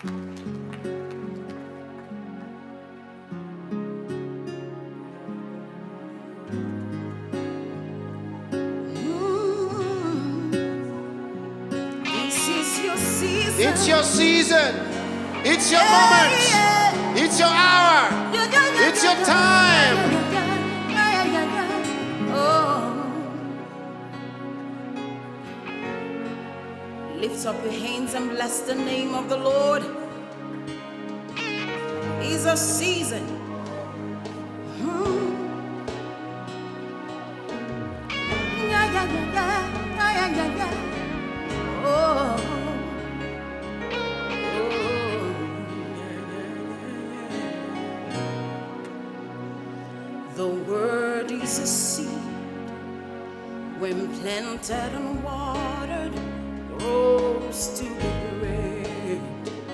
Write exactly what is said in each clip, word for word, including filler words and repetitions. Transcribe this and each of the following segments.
It's your season. It's your moment. It's your hour. It's your time. Lift up your hands and bless the name of the Lord. It's a season. Hmm. Yeah, yeah, yeah, yeah, yeah, yeah, yeah. Oh. The word is a seed, when planted and watered, grows to be great.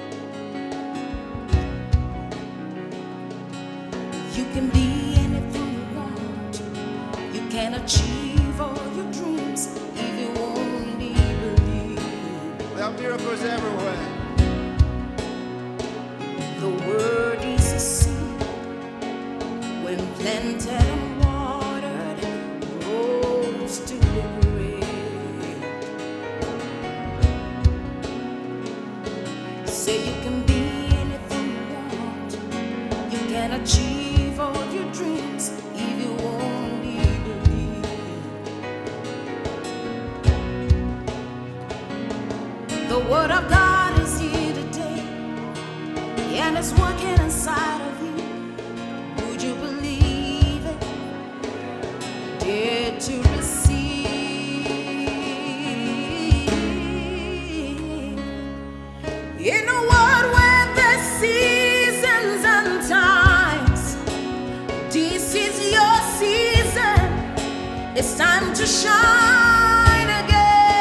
You can be anything you want. You can achieve all your dreams if you only believe. There are miracles everywhere. The word is a seed, when planted and watered, grows to be great. Say you can be anything you want. You can achieve all your dreams if you only believe. The word of God is here today, and it's working inside of you. Would you believe it? Dare to receive. In a world where there's seasons and times, this is your season. It's time to shine again.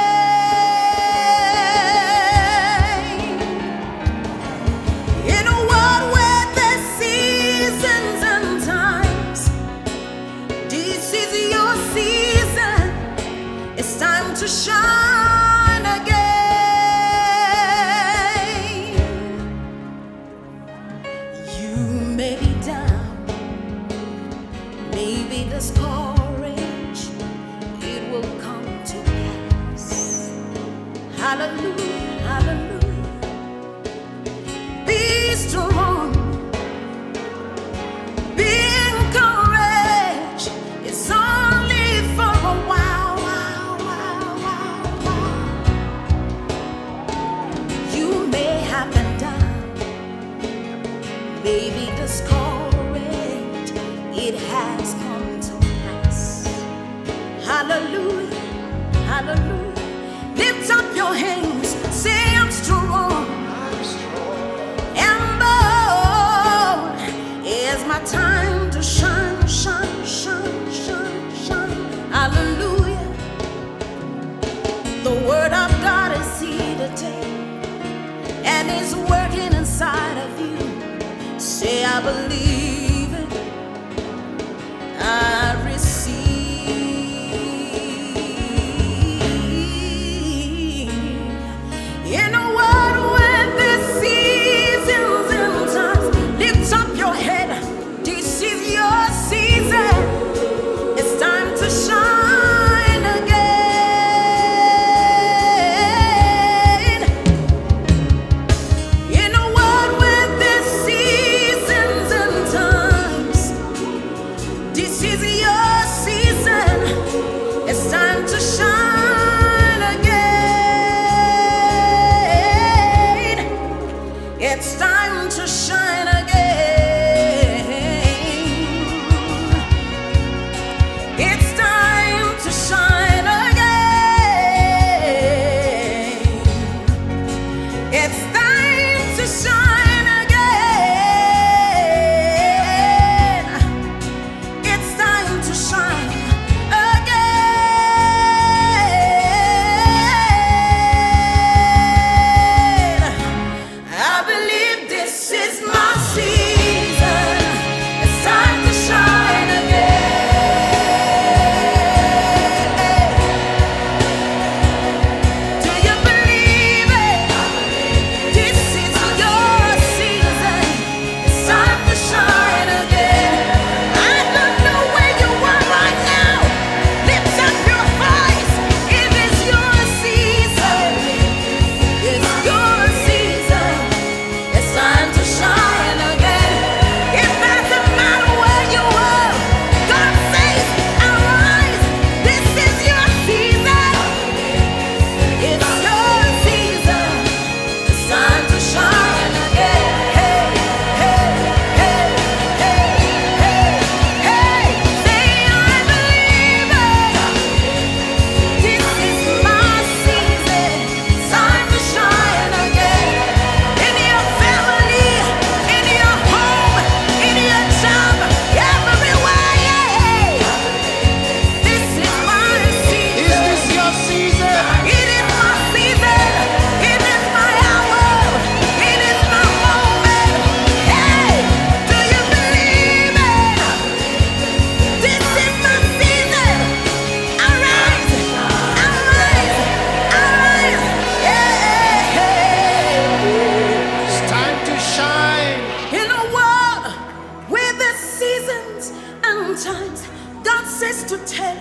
In a world where there's seasons and times, this is your season. It's time to shine again. You may be down, maybe discouraged. It will come to pass. Hallelujah, hallelujah. Be strong, be encouraged. It's only for a while, while, while, while, while. You may have been down, maybe discouraged. It has come to pass. Hallelujah, hallelujah. Lift up your hands, say I'm strong. I'm strong. And bold is my time to shine, shine, shine, shine, shine. Hallelujah. The word of God is here today, and is working inside of you. Say I believe it, I receive. In a world where there's seasons and times, lift up your head. This is your season. It's time to shine again. In a world where there's seasons and times, this is your season. It's time to shine again. It's time to shine again. It's time to shine again. It's time to shine again. It's time to shine again. I believe this is my season. It's time to shine again. Do you believe it? This is your to tell